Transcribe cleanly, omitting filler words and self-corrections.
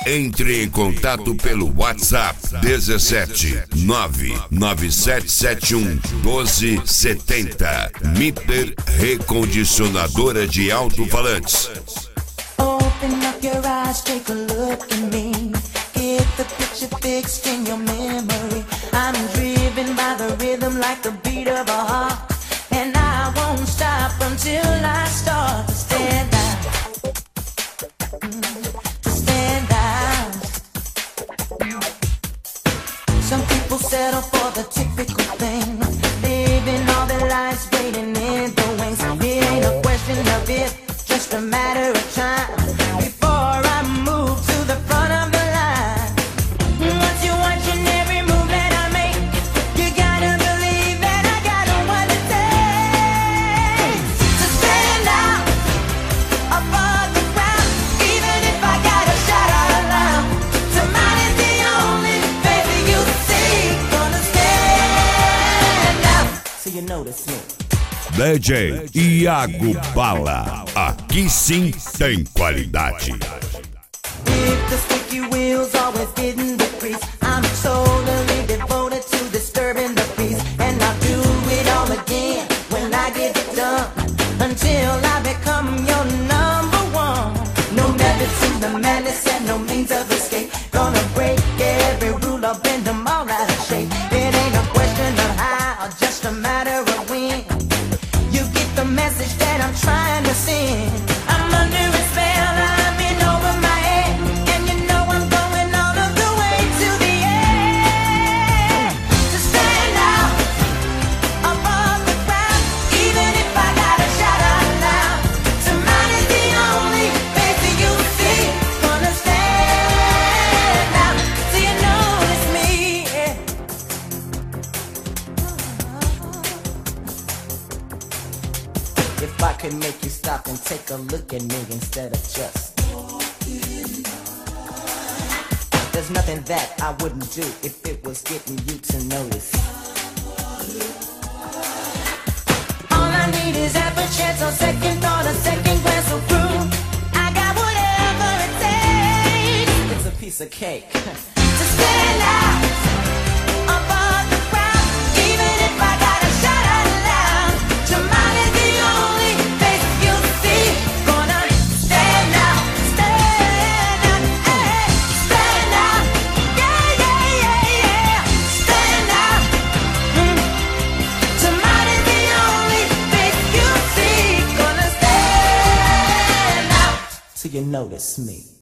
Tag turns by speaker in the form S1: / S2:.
S1: Entre em contato pelo WhatsApp 17 99771 1270. Mitter Recondicionadora de Alto-Falantes.
S2: Open up your eyes, take a look at me. Get the picture fixed in your memory. I'm driven by the rhythm like the beat of a heart, and I won't stop until I start to stand out. To stand out. Some people settle for the typical thing, living all their lives waiting in the wings. It ain't a question of if, just a matter of time before I move to the front of the line. Once you're watching every move that I make, you gotta believe that I got what it takes to stand out above the crowd. Even if I gotta shout out loud, tonight is the only baby you see. Gonna stand out so you notice me.
S1: DJ Iago Bala. Aqui sim tem qualidade.
S2: If the sticky wheels always getting the grease, I'm totally devoted to disturbing the peace, and I'll do it all again when I get it done, until I become your number one. No method to the madness and no means of escape. Gonna break every rule, I'll bend them all out of shape. It ain't a question of how, just a matter of when. You get the message that I'm trying to send. I'm under a spell, I'm in over my head, and you know I'm going all of the way to the end. To stand out above the crowd, even if I gotta shout out loud. Tonight is the only face that you see. Gonna stand out so you notice me. If I could make you stop and take a look at me instead of just walking. There's nothing that I wouldn't do if it was getting you to notice. All I need is half a chance, a second thought, a second glance of proof. I got whatever it takes. It's a piece of cake to stand out above the crowd, even if I gotta shout out loud. Tonight is the only face you see. Gonna stand out, hey, stand out, yeah, yeah, yeah, yeah, stand out. Tonight is the only face you see. Gonna stand out till you notice me.